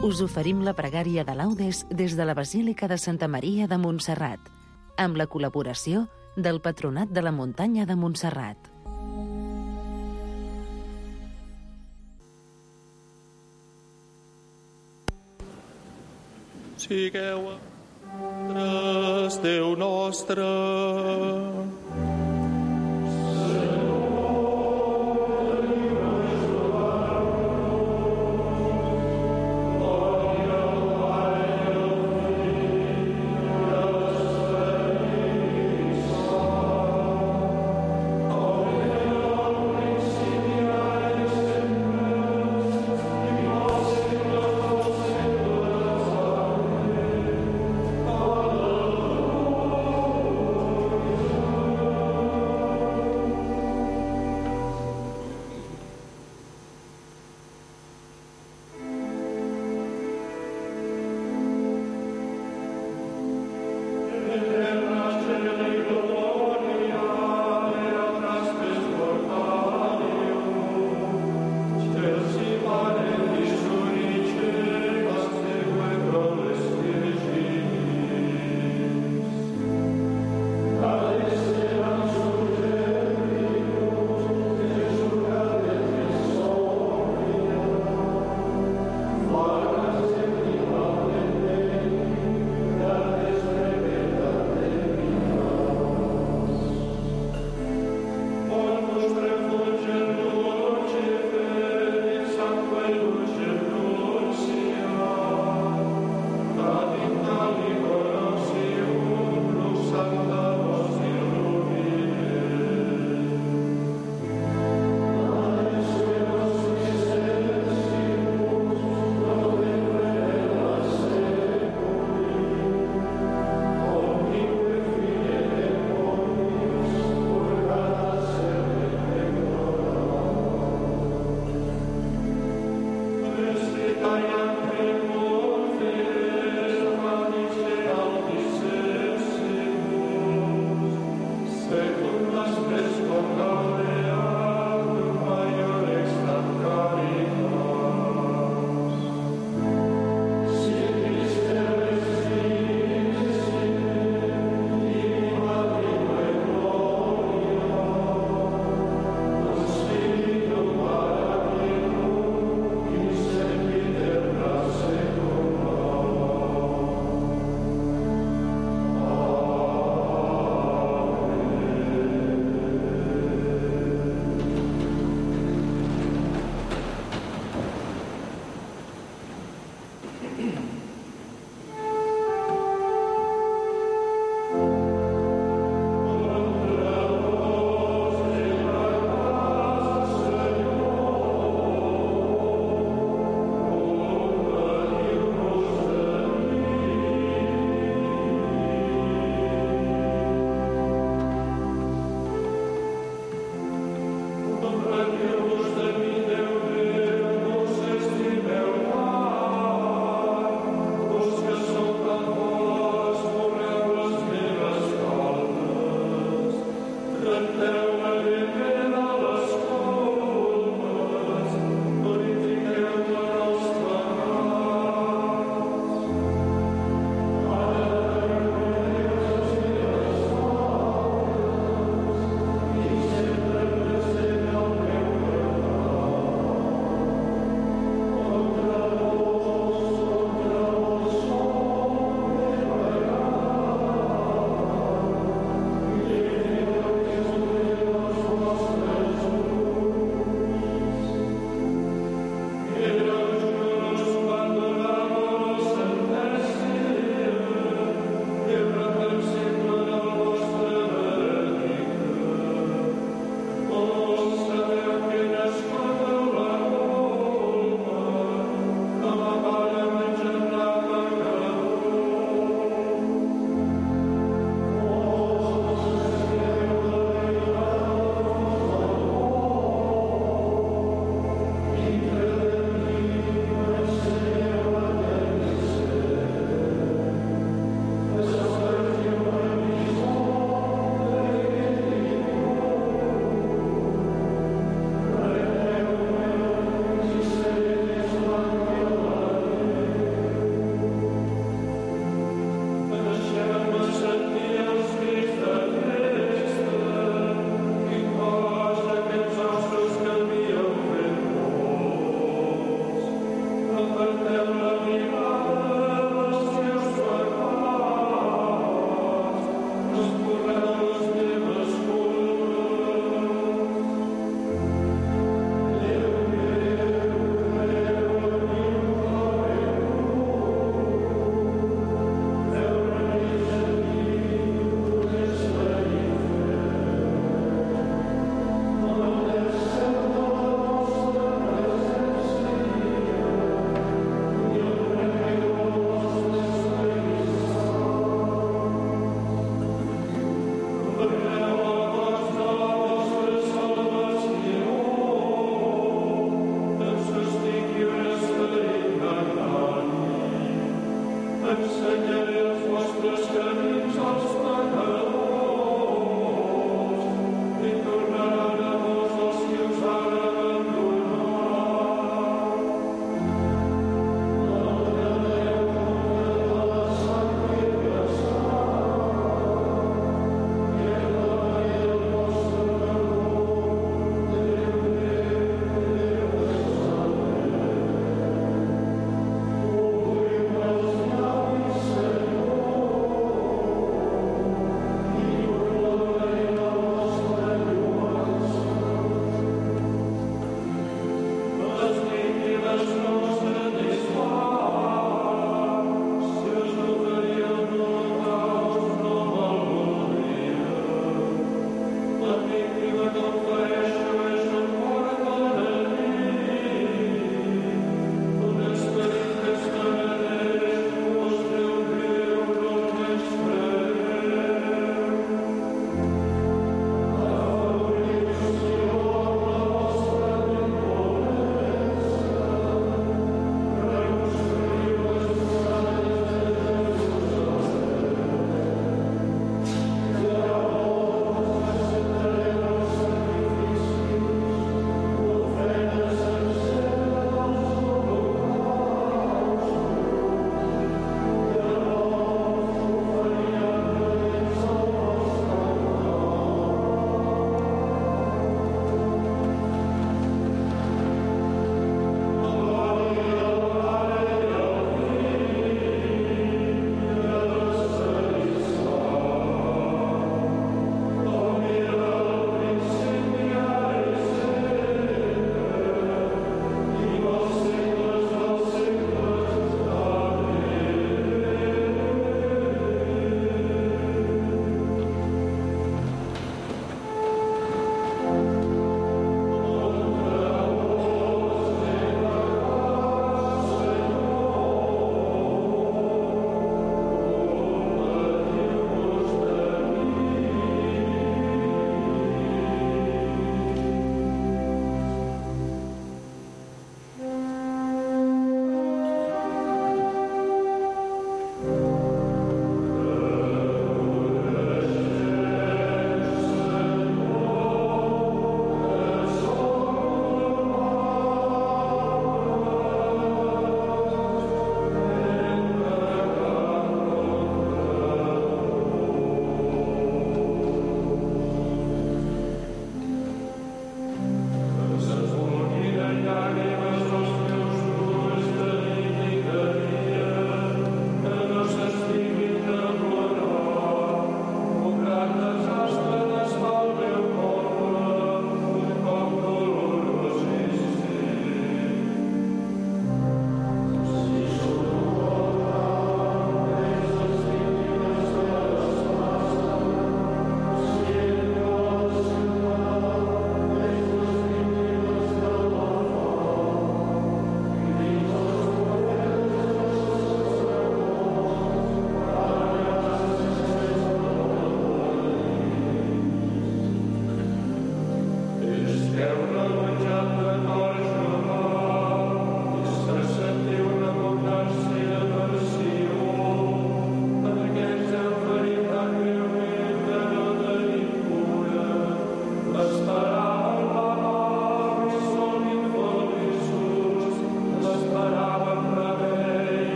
us oferim la pregària de Laudes des de la Basílica de Santa Maria de Montserrat, amb la col·laboració del Patronat de la Muntanya de Montserrat. Sigueu Déu nostre.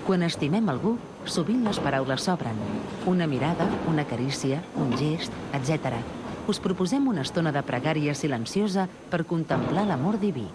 Quan estimem algú, sovint les paraules sobren. Una mirada, una carícia, un gest, etc. Us proposem una estona de pregària silenciosa per contemplar l'amor diví.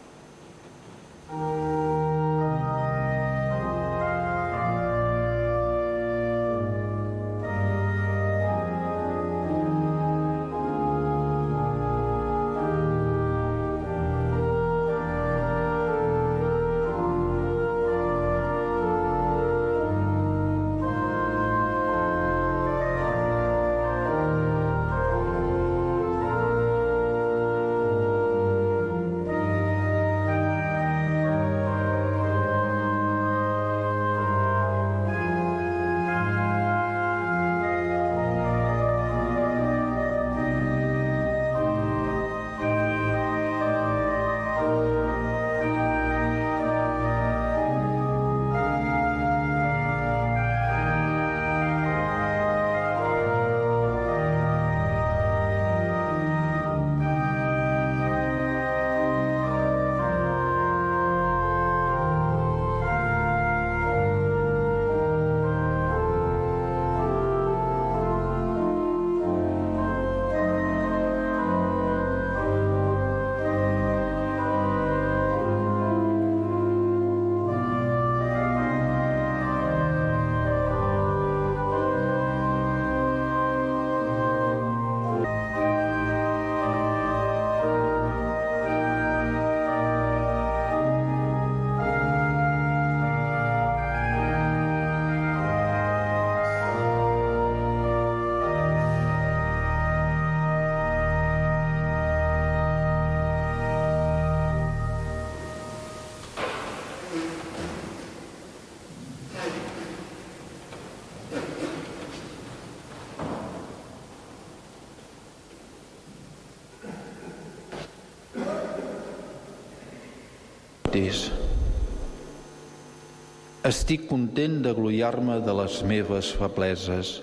Estic content de gloriar-me de les meves febleses.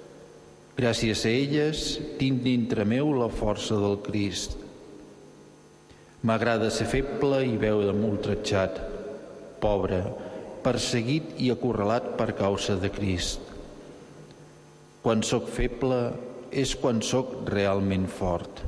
Gràcies a elles tinc dintre meu la força del Crist. M'agrada ser feble i veure'm ultratjat, pobre, perseguit i acorralat per causa de Crist. Quan sóc feble és quan sóc realment fort.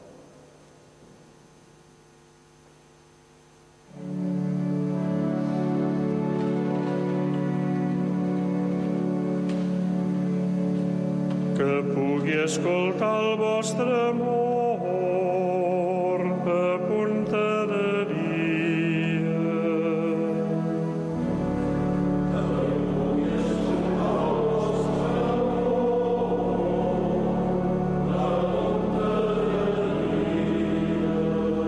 Que pugui escoltar el vostre amor a punta de dia. Que pugui escoltar el vostre amor a punta de dia.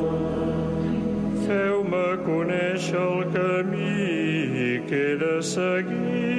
Feu-me conèixer el camí que he de seguir.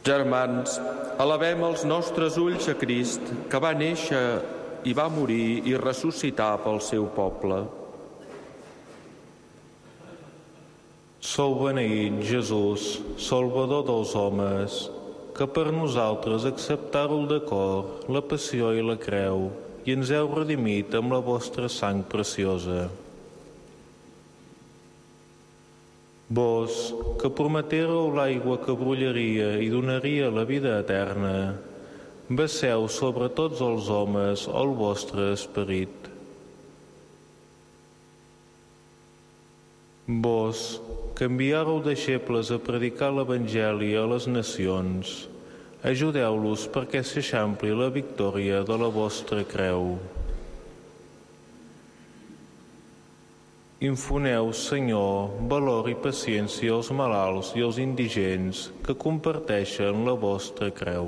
Germans, elevem els nostres ulls a Crist, que va néixer i va morir i ressuscitar pel seu poble. Sou beneït, Jesús, Salvador dels homes, que per nosaltres acceptàreu de cor la passió i la creu i ens heu redimit amb la vostra sang preciosa. Vos, que prometéreu l'aigua que brollaria i donaria la vida eterna, vesseu sobre tots els homes el vostre esperit. Vos, que enviàreu deixebles a predicar l'Evangeli a les nacions, ajudeu-los perquè s'eixampli la victòria de la vostra creu. Infoneu, Senyor, valor i paciència als malalts i als indigents que comparteixen la vostra creu.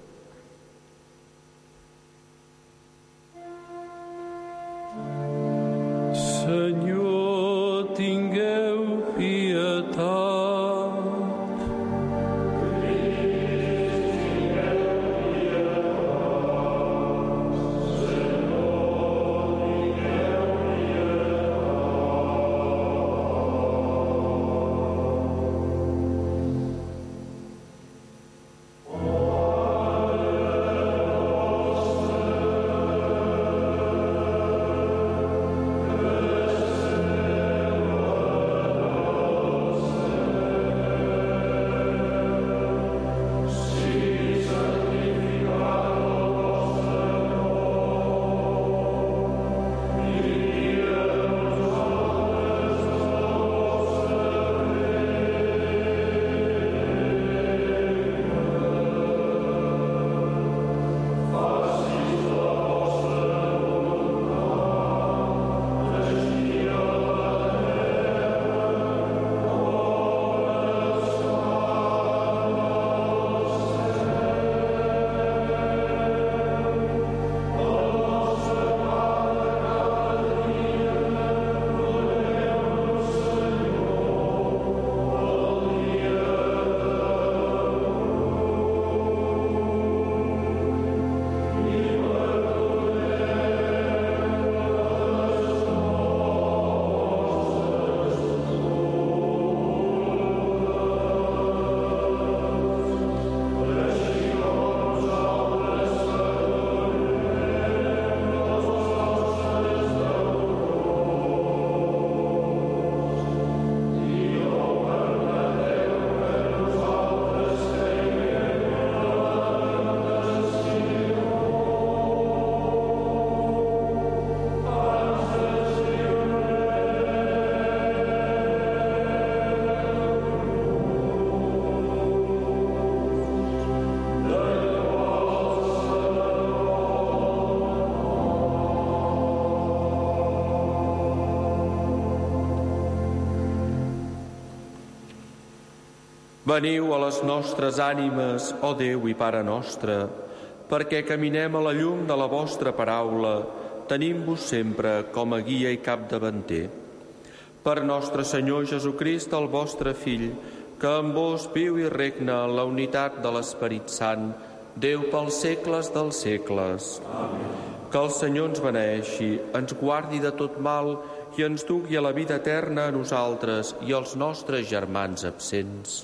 Senyor, tingueu pietat. Veniu a les nostres ànimes, ó Déu i Pare nostre, perquè caminem a la llum de la vostra paraula, tenint-vos sempre com a guia i capdavanter. Per nostre Senyor Jesucrist, el vostre Fill, que amb vos viu i regna en la unitat de l'Esperit Sant, Déu pels segles dels segles. Amén. Que el Senyor ens beneeixi, ens guardi de tot mal i ens dugui a la vida eterna a nosaltres i als nostres germans absents.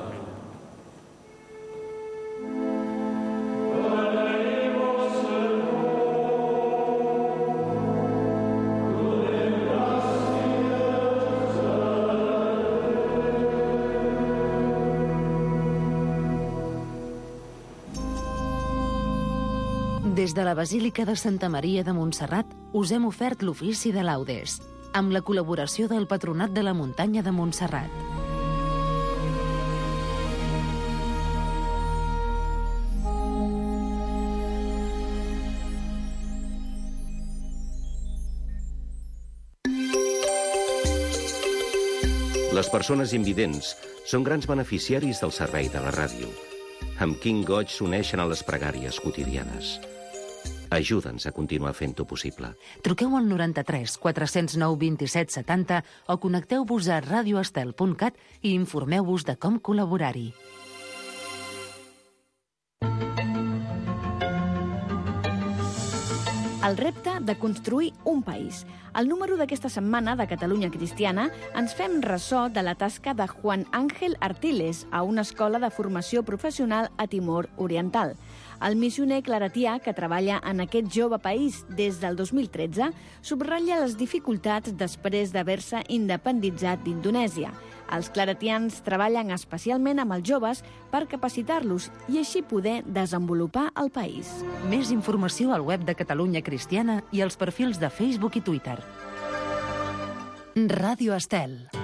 Des de la Basílica de Santa Maria de Montserrat us hem ofert l'ofici de laudes, amb la col·laboració del Patronat de la Muntanya de Montserrat. Les persones invidents són grans beneficiaris del servei de la ràdio. Amb quin goig s'uneixen a les pregàries quotidianes. Ajuda'ns a continuar fent-ho possible. Truqueu al 93 409 27 70 o connecteu-vos a radioestel.cat i informeu-vos de com col·laborar-hi. el repte de construir un país. Al número d'aquesta setmana de Catalunya Cristiana ens fem ressò de la tasca de Juan Ángel Artiles a una escola de formació professional a Timor Oriental. El missioner claretià, que treballa en aquest jove país des del 2013, subratlla les dificultats després d'haver-se independitzat d'Indonèsia. Els claretians treballen especialment amb els joves per capacitar-los i així poder desenvolupar el país. Més informació al web de Catalunya Cristiana i als perfils de Facebook i Twitter. Ràdio Estel.